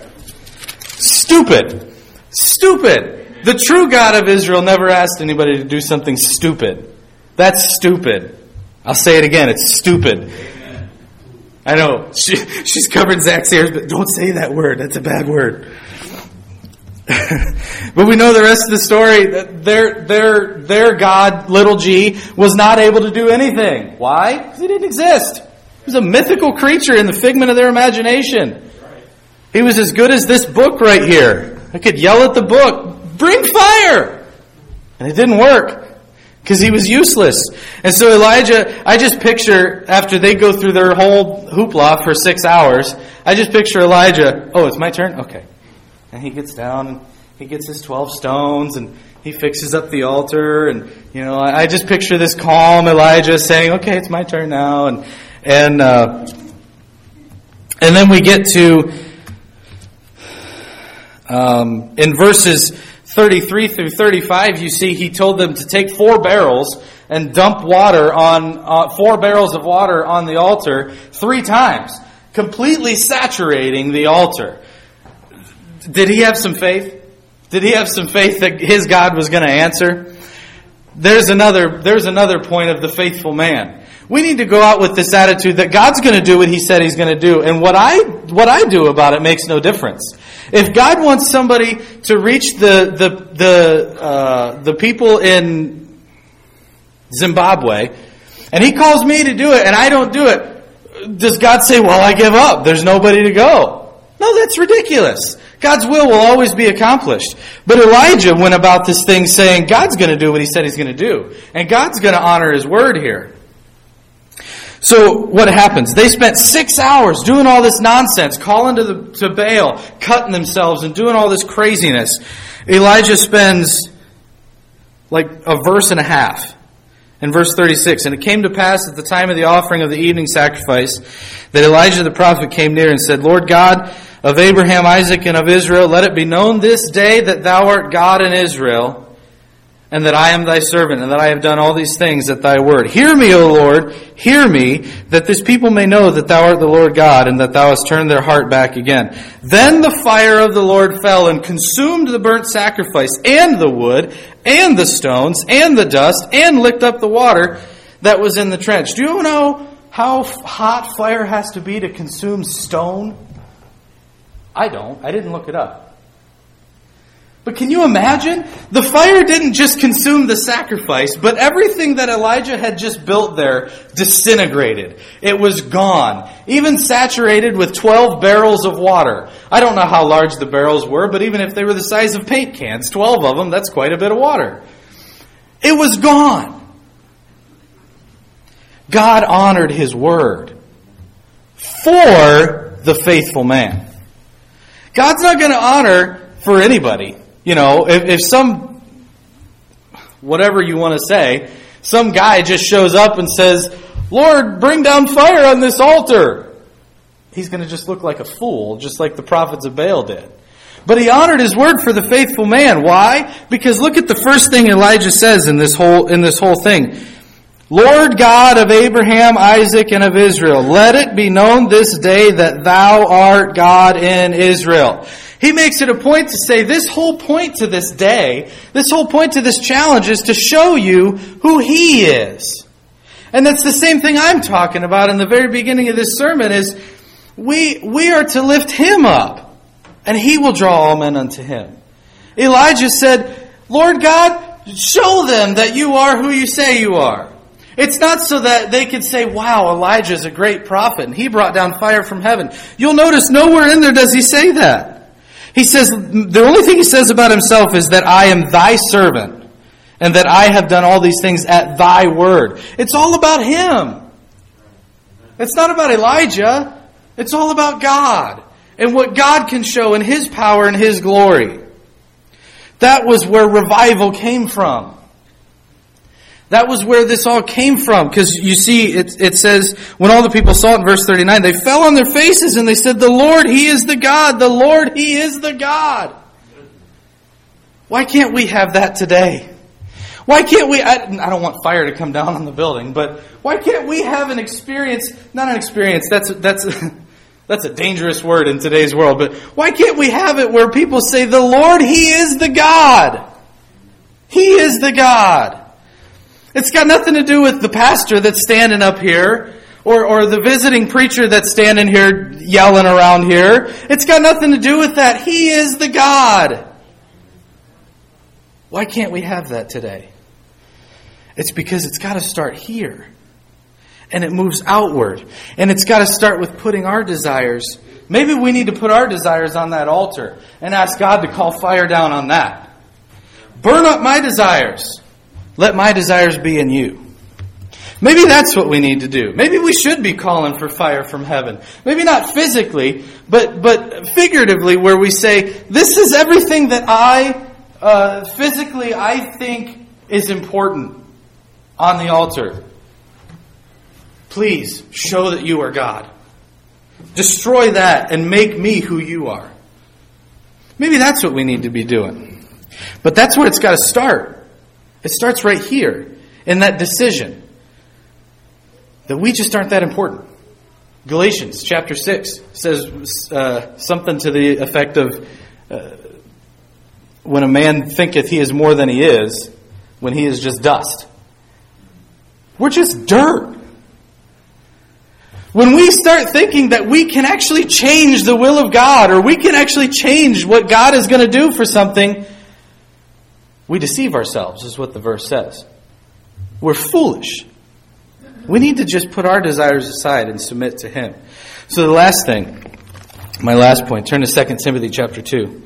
Stupid. Stupid. The true God of Israel never asked anybody to do something stupid. That's stupid. I'll say it again. It's stupid. Amen. I know. She, she's covering Zach's ears, but don't say that word. That's a bad word. But we know the rest of the story. Their, their, their God, little g, was not able to do anything. Why? Because he didn't exist. He was a mythical creature in the figment of their imagination. He was as good as this book right here. I could yell at the book, "Bring fire!" And it didn't work because he was useless. And so Elijah, I just picture, after they go through their whole hoopla for six hours, I just picture Elijah, "Oh, it's my turn? Okay." And he gets down and he gets his twelve stones and he fixes up the altar. And, you know, I just picture this calm Elijah saying, "Okay, it's my turn now." And, and, uh, and then we get to, Um, in verses thirty-three through thirty-five, you see he told them to take four barrels and dump water on, uh, four barrels of water on the altar three times, completely saturating the altar. Did he have some faith? Did he have some faith that his God was going to answer? There's another, there's another point of the faithful man. We need to go out with this attitude that God's going to do what he said he's going to do. And what I, what I do about it makes no difference. If God wants somebody to reach the, the, the, uh, the people in Zimbabwe, and he calls me to do it, and I don't do it, does God say, "Well, I give up. There's nobody to go"? No, that's ridiculous. God's will will always be accomplished. But Elijah went about this thing saying, God's going to do what he said he's going to do. And God's going to honor his word here. So what happens? They spent six hours doing all this nonsense, calling to, the, to Baal, cutting themselves, and doing all this craziness. Elijah spends like a verse and a half. In verse thirty-six, "And it came to pass at the time of the offering of the evening sacrifice that Elijah the prophet came near and said, Lord God of Abraham, Isaac, and of Israel, let it be known this day that thou art God in Israel, and that I am thy servant, and that I have done all these things at thy word. Hear me, O Lord, hear me, that this people may know that thou art the Lord God, and that thou hast turned their heart back again. Then the fire of the Lord fell and consumed the burnt sacrifice, and the wood, and the stones, and the dust, and licked up the water that was in the trench." Do you know how hot fire has to be to consume stone? I don't. I didn't look it up. But can you imagine? The fire didn't just consume the sacrifice, but everything that Elijah had just built there disintegrated. It was gone. Even saturated with twelve barrels of water. I don't know how large the barrels were, but even if they were the size of paint cans, twelve of them, that's quite a bit of water. It was gone. God honored his word for the faithful man. God's not going to honor for anybody. You know, if, if some, whatever you want to say, some guy just shows up and says, "Lord, bring down fire on this altar," he's going to just look like a fool, just like the prophets of Baal did. But he honored his word for the faithful man. Why? Because look at the first thing Elijah says in this whole, in this whole thing. "Lord God of Abraham, Isaac, and of Israel, let it be known this day that thou art God in Israel." He makes it a point to say this whole point to this day, this whole point to this challenge is to show you who he is. And that's the same thing I'm talking about in the very beginning of this sermon is we, we are to lift him up. and He will draw all men unto Him. Elijah said, Lord God, show them that you are who you say you are. It's not so that they could say, wow, Elijah is a great prophet and he brought down fire from heaven. You'll notice nowhere in there does he say that. He says, the only thing he says about himself is that I am thy servant and that I have done all these things at thy word. It's all about him. It's not about Elijah. It's all about God and what God can show in His power and His glory. That was where revival came from. That was where this all came from. Because you see, it, it says, when all the people saw it in verse thirty-nine, they fell on their faces and they said, the Lord, He is the God. The Lord, He is the God. Why can't we have that today? Why can't we, I, I don't want fire to come down on the building, but why can't we have an experience, not an experience, that's, that's, that's a dangerous word in today's world, but why can't we have it where people say, the Lord, He is the God. He is the God. It's got nothing to do with the pastor that's standing up here or, or the visiting preacher that's standing here yelling around here. It's got nothing to do with that. He is the God. Why can't we have that today? It's because it's got to start here. And it moves outward. And it's got to start with putting our desires. Maybe we need to put our desires on that altar and ask God to call fire down on that. Burn up my desires. Let my desires be in you. Maybe that's what we need to do. Maybe we should be calling for fire from heaven. Maybe not physically, but but figuratively, where we say, this is everything that I, uh, physically, I think is important on the altar. Please show that you are God. Destroy that and make me who you are. Maybe that's what we need to be doing. But that's where it's got to start. It starts right here, in that decision, that we just aren't that important. Galatians chapter six says uh, something to the effect of, uh, when a man thinketh he is more than he is, when he is just dust. We're just dirt. When we start thinking that we can actually change the will of God, or we can actually change what God is going to do for something, we deceive ourselves, is what the verse says. We're foolish. We need to just put our desires aside and submit to Him. So the last thing, my last point, turn to Second Timothy chapter two.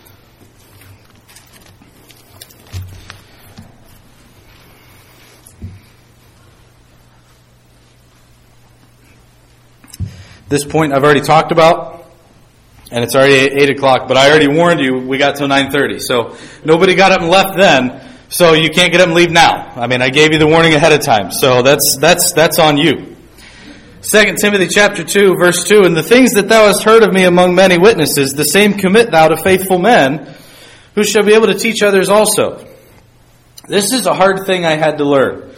This point I've already talked about. And it's already eight o'clock, but I already warned you we got till nine thirty. So nobody got up and left then, so you can't get up and leave now. I mean, I gave you the warning ahead of time, so that's that's that's on you. Second Timothy chapter two, verse two, and the things that thou hast heard of me among many witnesses, the same commit thou to faithful men, who shall be able to teach others also. This is a hard thing I had to learn.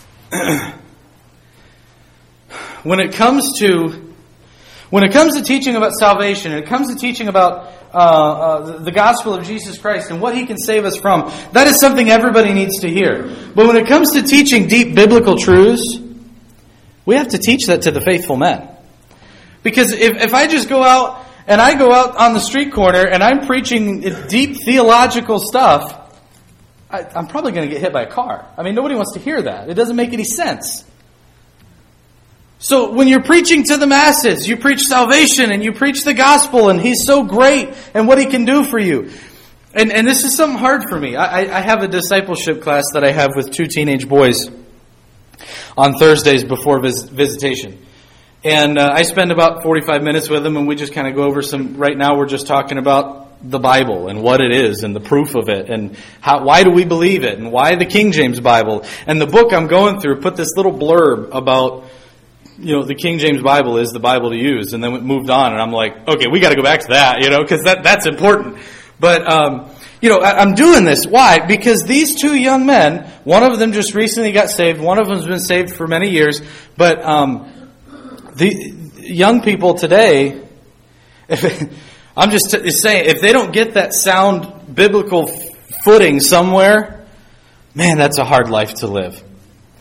When it comes to When it comes to teaching about salvation, and it comes to teaching about uh, uh, the gospel of Jesus Christ and what He can save us from, that is something everybody needs to hear. But when it comes to teaching deep biblical truths, we have to teach that to the faithful men. Because if, if I just go out and I go out on the street corner and I'm preaching deep theological stuff, I, I'm probably going to get hit by a car. I mean, nobody wants to hear that. It doesn't make any sense. So when you're preaching to the masses, you preach salvation and you preach the gospel and He's so great and what He can do for you. And and this is something hard for me. I, I have a discipleship class that I have with two teenage boys on Thursdays before vis- visitation. And uh, I spend about forty-five minutes with them and we just kind of go over some, right now we're just talking about the Bible and what it is and the proof of it and how, why do we believe it and why the King James Bible. And the book I'm going through put this little blurb about, you know, the King James Bible is the Bible to use. And then it moved on and I'm like, okay, we got to go back to that, you know, because that, that's important. But, um, you know, I, I'm doing this. Why? Because these two young men, one of them just recently got saved. One of them has been saved for many years. But um, the young people today, if, I'm just t- saying, if they don't get that sound biblical footing somewhere, man, that's a hard life to live.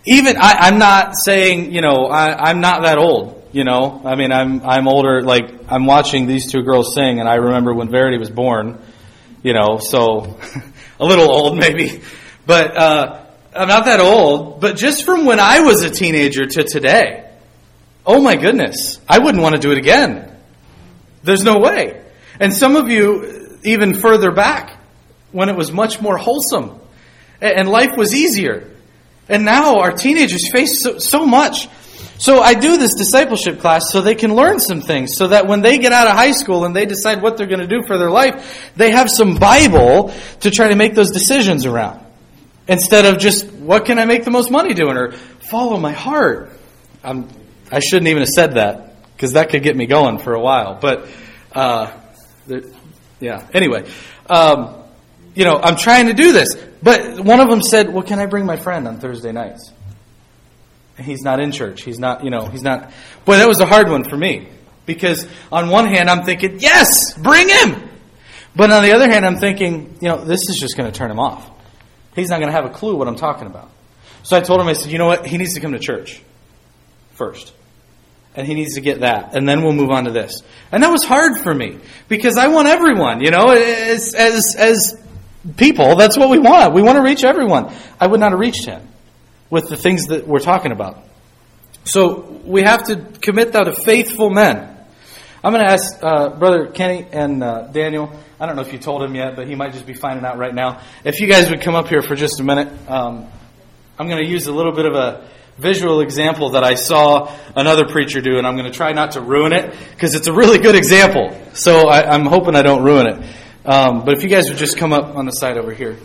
even, I, I'm not saying, you know, I, I'm not that old. You know, I mean, I'm I'm older. Like, I'm watching these two girls sing, and I remember when Verity was born. You know, so a little old maybe, but uh, I'm not that old. But just from when I was a teenager to today, oh my goodness, I wouldn't want to do it again. There's no way. And some of you even further back, when it was much more wholesome and life was easier. And now our teenagers face so, so much. So I do this discipleship class so they can learn some things, so that when they get out of high school and they decide what they're going to do for their life, they have some Bible to try to make those decisions around. Instead of just, what can I make the most money doing? Or follow my heart. I'm, I shouldn't even have said that, because that could get me going for a while. But, uh, yeah, anyway. Um, you know, I'm trying to do this. But one of them said, well, can I bring my friend on Thursday nights? He's not in church. He's not, you know, he's not. Boy, that was a hard one for me. Because on one hand, I'm thinking, yes, bring him. But on the other hand, I'm thinking, you know, this is just going to turn him off. He's not going to have a clue what I'm talking about. So I told him, I said, you know what? He needs to come to church first. And he needs to get that. And then we'll move on to this. And that was hard for me. Because I want everyone, you know, as, as, as people, that's what we want. We want to reach everyone. I would not have reached him with the things that we're talking about. So we have to commit that to faithful men. I'm going to ask uh, Brother Kenny and uh, Daniel. I don't know if you told him yet, but he might just be finding out right now. If you guys would come up here for just a minute. Um, I'm going to use a little bit of a visual example that I saw another preacher do, and I'm going to try not to ruin it, because it's a really good example. So I, I'm hoping I don't ruin it. Um, but if you guys would just come up on the side over here.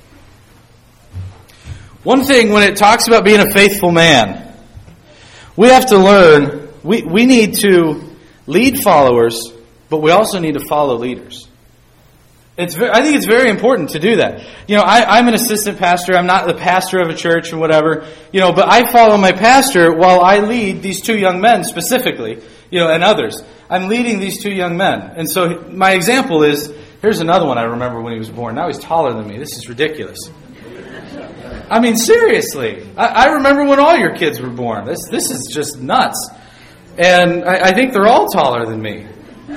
One thing, when it talks about being a faithful man, we have to learn, we, we need to lead followers, but we also need to follow leaders. It's very, I think it's very important to do that. You know, I, I'm an assistant pastor. I'm not the pastor of a church or whatever. You know, but I follow my pastor while I lead these two young men specifically, you know, and others. I'm leading these two young men. And so my example is, here's another one I remember when he was born. Now he's taller than me. This is ridiculous. I mean, seriously. I, I remember when all your kids were born. This this is just nuts. And I, I think they're all taller than me.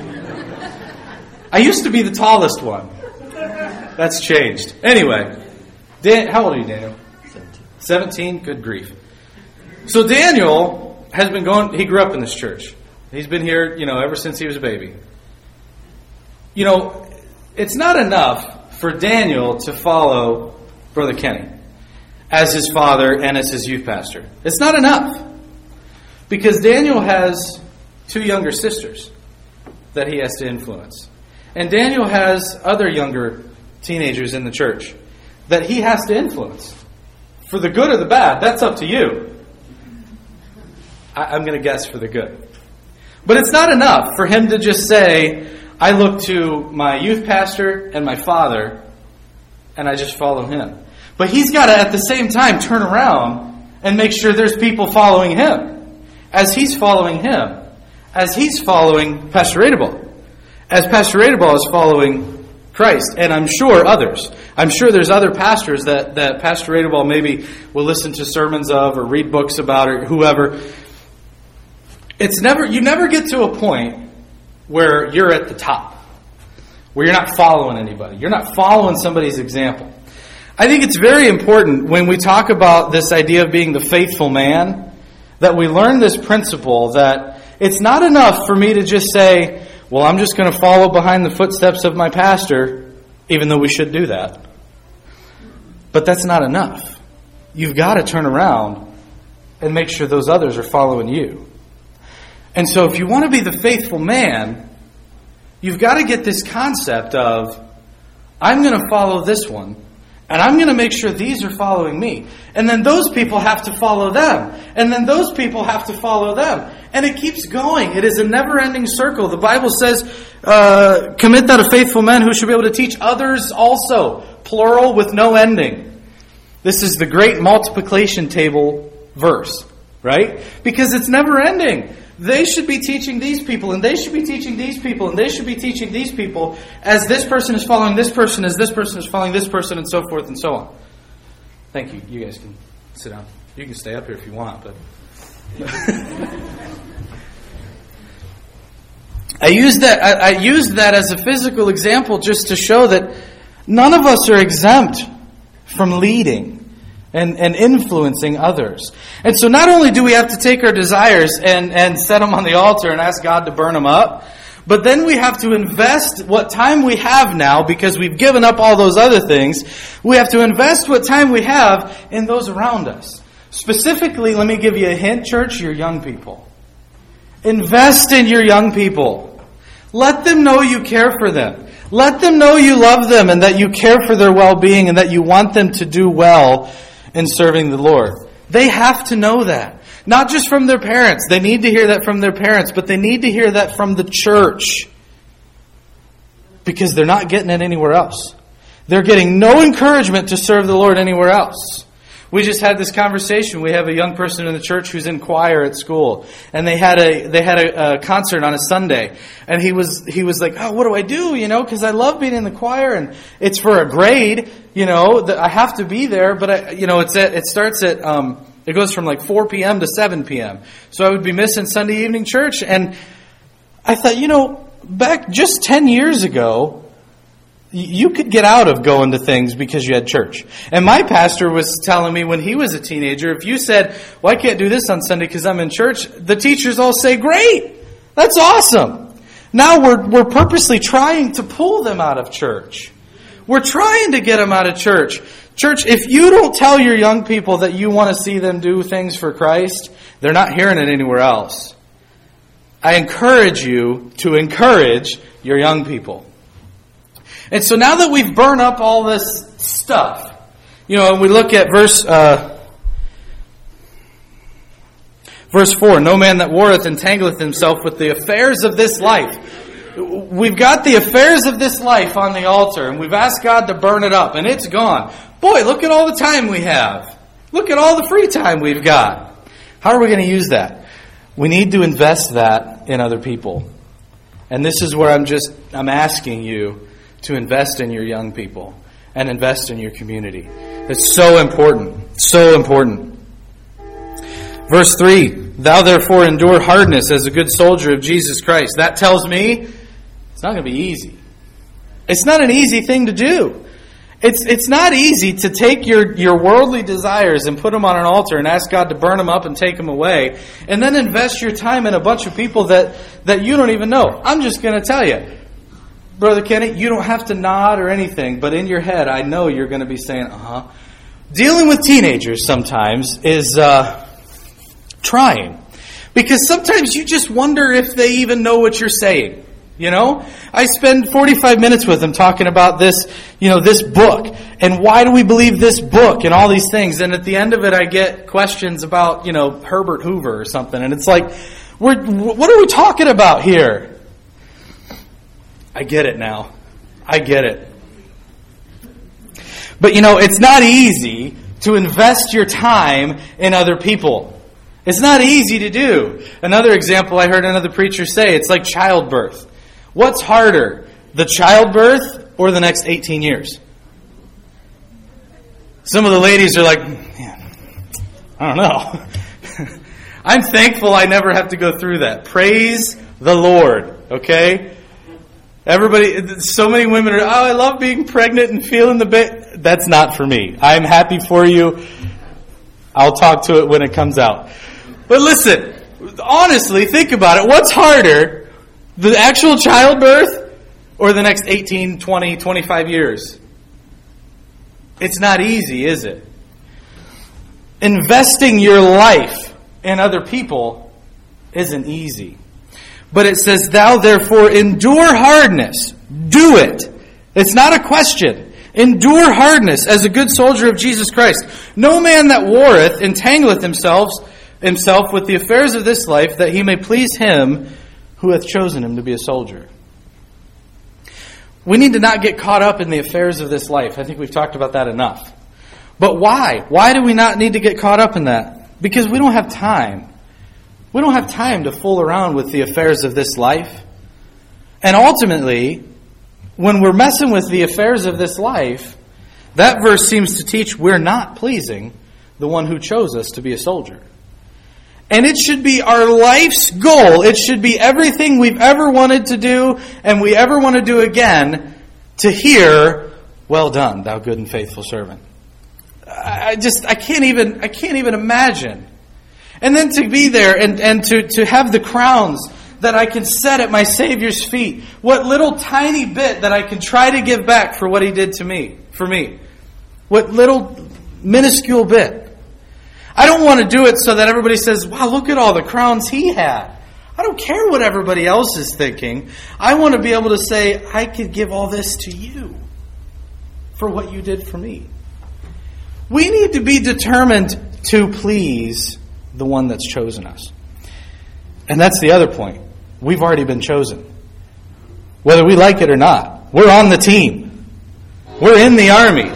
I used to be the tallest one. That's changed. Anyway, Dan, how old are you, Daniel? Seventeen. Seventeen? Good grief. So Daniel has been going, he grew up in this church. He's been here, you know, ever since he was a baby. You know, it's not enough for Daniel to follow Brother Kenny as his father and as his youth pastor. It's not enough. Because Daniel has two younger sisters that he has to influence. And Daniel has other younger teenagers in the church that he has to influence. For the good or the bad, that's up to you. I, I'm going to guess for the good. But it's not enough for him to just say, I look to my youth pastor and my father, and I just follow him. But he's got to, at the same time, turn around and make sure there's people following him. As he's following him. As he's following Pastor Adebal. As Pastor Adebal is following Christ. And I'm sure others. I'm sure there's other pastors that, that Pastor Adebal maybe will listen to sermons of or read books about or whoever. It's never, you never get to a point where you're at the top. Where you're not following anybody. You're not following somebody's example. I think it's very important when we talk about this idea of being the faithful man, that we learn this principle that it's not enough for me to just say, well, I'm just going to follow behind the footsteps of my pastor, even though we should do that. But that's not enough. You've got to turn around and make sure those others are following you. And so if you want to be the faithful man, you've got to get this concept of, I'm going to follow this one, and I'm going to make sure these are following me. And then those people have to follow them. And then those people have to follow them. And it keeps going. It is a never-ending circle. The Bible says, uh, commit that to faithful men who should be able to teach others also. Plural with no ending. This is the great multiplication table verse, right? Because it's never-ending. They should be teaching these people, and they should be teaching these people, and they should be teaching these people, as this person is following this person, as this person is following this person, and so forth and so on. Thank you. You guys can sit down. You can stay up here if you want, but I used that I, I used that as a physical example just to show that none of us are exempt from leading and, and influencing others. And so not only do we have to take our desires and, and set them on the altar and ask God to burn them up, but then we have to invest what time we have now, because we've given up all those other things. We have to invest what time we have in those around us. Specifically, let me give you a hint, church, your young people. Invest in your young people. Let them know you care for them. Let them know you love them and that you care for their well-being and that you want them to do well in serving the Lord. They have to know that. Not just from their parents. They need to hear that from their parents, but they need to hear that from the church. Because they're not getting it anywhere else. They're getting no encouragement to serve the Lord anywhere else. We just had this conversation. We have a young person in the church who's in choir at school, and they had a they had a, a concert on a Sunday, and he was he was like, "Oh, what do I do? You know, because I love being in the choir, and it's for a grade. You know, that I have to be there, but I, you know, it's at, it starts at um, it goes from like four p.m. to seven p.m. So I would be missing Sunday evening church, and I thought, you know, back just ten years ago, you could get out of going to things because you had church. And my pastor was telling me when he was a teenager, if you said, well, I can't do this on Sunday because I'm in church, the teachers all say, great, that's awesome. Now we're we're purposely trying to pull them out of church. We're trying to get them out of church. Church, if you don't tell your young people that you want to see them do things for Christ, they're not hearing it anywhere else. I encourage you to encourage your young people. And so now that we've burned up all this stuff, you know, we look at verse uh, verse four, no man that warreth entangleth himself with the affairs of this life. We've got the affairs of this life on the altar, and we've asked God to burn it up, and it's gone. Boy, look at all the time we have. Look at all the free time we've got. How are we going to use that? We need to invest that in other people. And this is where I'm just, I'm asking you to invest in your young people and invest in your community. It's so important. So important. Verse three, thou therefore endure hardness as a good soldier of Jesus Christ. That tells me it's not going to be easy. It's not an easy thing to do. It's it's not easy to take your, your worldly desires and put them on an altar and ask God to burn them up and take them away, and then invest your time in a bunch of people that, that you don't even know. I'm just going to tell you, Brother Kenny, you don't have to nod or anything, but in your head, I know you're going to be saying, uh-huh. Dealing with teenagers sometimes is uh, trying. Because sometimes you just wonder if they even know what you're saying. You know? I spend forty-five minutes with them talking about this, you know, this book. And why do we believe this book and all these things? And at the end of it, I get questions about, you know, Herbert Hoover or something. And it's like, we're, what are we talking about here? I get it now. I get it. But you know, it's not easy to invest your time in other people. It's not easy to do. Another example I heard another preacher say, it's like childbirth. What's harder, the childbirth or the next eighteen years? Some of the ladies are like, man, I don't know. I'm thankful I never have to go through that. Praise the Lord, okay? Everybody, so many women are, oh, I love being pregnant and feeling the baby. That's not for me. I'm happy for you. I'll talk to it when it comes out. But listen, honestly, think about it. What's harder, the actual childbirth or the next eighteen, twenty, twenty-five years? It's not easy, is it? Investing your life in other people isn't easy. But it says, thou therefore endure hardness. Do it. It's not a question. Endure hardness as a good soldier of Jesus Christ. No man that warreth entangleth himself, himself with the affairs of this life, that he may please him who hath chosen him to be a soldier. We need to not get caught up in the affairs of this life. I think we've talked about that enough. But why? Why do we not need to get caught up in that? Because we don't have time. We don't have time to fool around with the affairs of this life. And ultimately, when we're messing with the affairs of this life, that verse seems to teach we're not pleasing the one who chose us to be a soldier. And it should be our life's goal. It should be everything we've ever wanted to do and we ever want to do again to hear, "Well done, thou good and faithful servant." I just, I can't even, I can't even imagine. And then to be there and, and to, to have the crowns that I can set at my Savior's feet. What little tiny bit that I can try to give back for what He did to me, for me. What little minuscule bit. I don't want to do it so that everybody says, "Wow, look at all the crowns he had." I don't care what everybody else is thinking. I want to be able to say, "I could give all this to you for what you did for me." We need to be determined to please the one that's chosen us. And that's the other point. We've already been chosen. Whether we like it or not. We're on the team. We're in the army.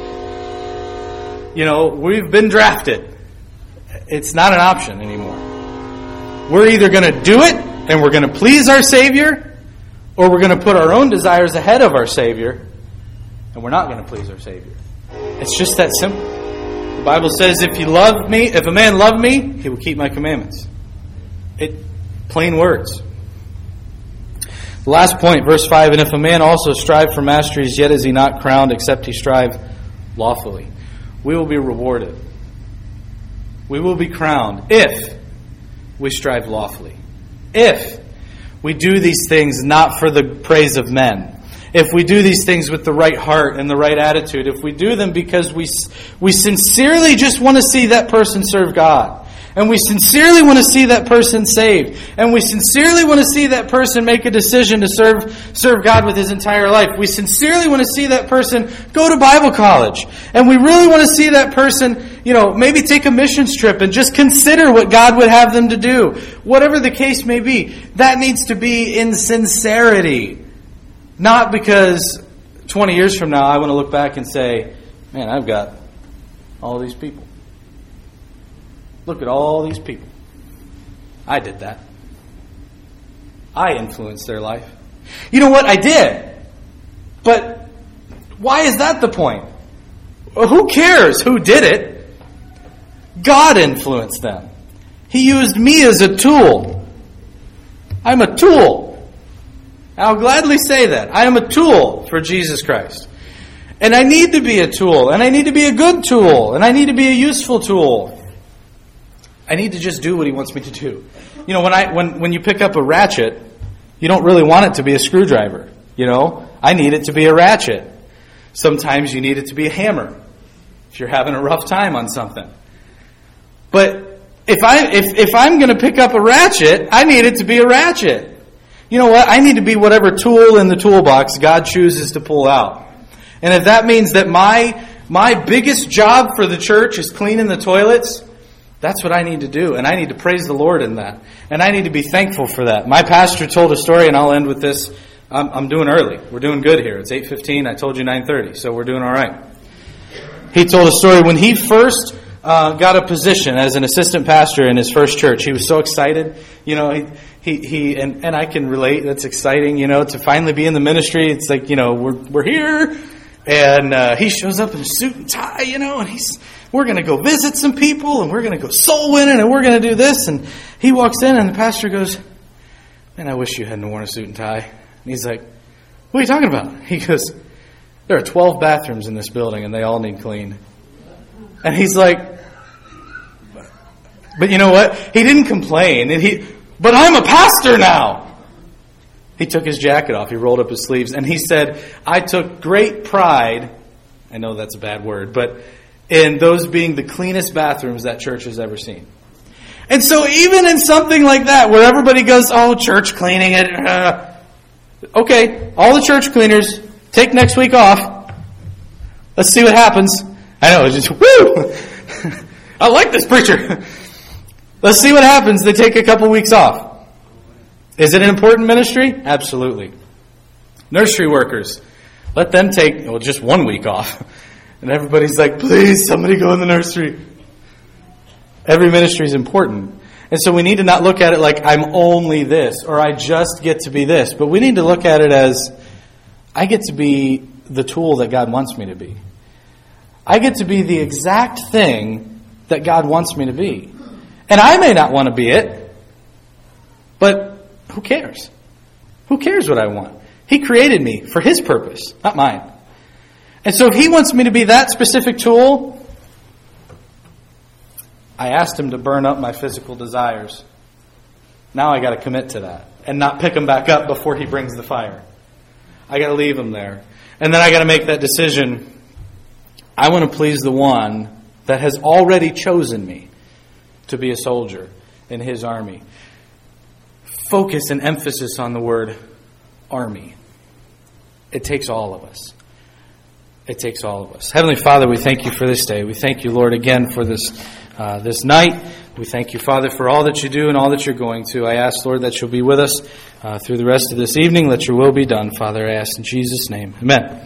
You know, we've been drafted. It's not an option anymore. We're either going to do it and we're going to please our Savior, or we're going to put our own desires ahead of our Savior and we're not going to please our Savior. It's just that simple. The Bible says, if you love me, if a man love me, he will keep my commandments. It, plain words. The last point, verse five, "And if a man also strive for masteries, yet is he not crowned, except he strive lawfully." We will be rewarded. We will be crowned if we strive lawfully. If we do these things not for the praise of men. If we do these things with the right heart and the right attitude. If we do them because we we sincerely just want to see that person serve God. And we sincerely want to see that person saved. And we sincerely want to see that person make a decision to serve serve God with his entire life. We sincerely want to see that person go to Bible college. And we really want to see that person, you know, maybe take a missions trip and just consider what God would have them to do. Whatever the case may be, that needs to be in sincerity. Not because twenty years from now I want to look back and say, "Man, I've got all these people. Look at all these people. I did that. I influenced their life." You know what? I did. But why is that the point? Well, who cares who did it? God influenced them. He used me as a tool. I'm a tool. I'll gladly say that. I am a tool for Jesus Christ. And I need to be a tool. And I need to be a good tool. And I need to be a useful tool. I need to just do what He wants me to do. You know, when I when, when you pick up a ratchet, you don't really want it to be a screwdriver. You know, I need it to be a ratchet. Sometimes you need it to be a hammer if you're having a rough time on something. But if I if if I'm going to pick up a ratchet, I need it to be a ratchet. You know what? I need to be whatever tool in the toolbox God chooses to pull out. And if that means that my my biggest job for the church is cleaning the toilets, that's what I need to do. And I need to praise the Lord in that. And I need to be thankful for that. My pastor told a story, and I'll end with this. I'm, I'm doing early. We're doing good here. It's eight fifteen. I told you nine thirty, so we're doing all right. He told a story when he first uh, got a position as an assistant pastor in his first church. He was so excited. You know, he, he, he and, and I can relate. That's exciting, you know, to finally be in the ministry. It's like, you know, we're we're here. And uh, he shows up in a suit and tie, you know, and he's, we're going to go visit some people, and we're going to go soul winning, and we're going to do this. And he walks in, and the pastor goes, "Man, I wish you hadn't worn a suit and tie." And he's like, "What are you talking about?" He goes, "There are twelve bathrooms in this building, and they all need cleaned." And he's like, but you know what? He didn't complain. And he, but I'm a pastor now. He took his jacket off. He rolled up his sleeves. And he said, "I took great pride," I know that's a bad word, but in those being the cleanest bathrooms that church has ever seen. And so even in something like that, where everybody goes, "Oh, church cleaning it." Uh, okay, all the church cleaners, take next week off. Let's see what happens. I know, it's just, woo! I like this preacher. Let's see what happens. They take a couple weeks off. Is it an important ministry? Absolutely. Nursery workers, let them take, well, just one week off. And everybody's like, "Please, somebody go in the nursery." Every ministry is important. And so we need to not look at it like I'm only this, or I just get to be this. But we need to look at it as I get to be the tool that God wants me to be. I get to be the exact thing that God wants me to be. And I may not want to be it, but who cares? Who cares what I want? He created me for His purpose, not mine. And so if He wants me to be that specific tool, I asked Him to burn up my physical desires. Now I got to commit to that and not pick them back up before He brings the fire. I got to leave them there. And then I got to make that decision. I want to please the one that has already chosen me to be a soldier in His army. Focus and emphasis on the word army. It takes all of us. It takes all of us. Heavenly Father, we thank You for this day. We thank You, Lord, again for this uh, this night. We thank You, Father, for all that You do and all that You're going to. I ask, Lord, that You'll be with us uh, through the rest of this evening. Let Your will be done, Father. I ask in Jesus' name. Amen.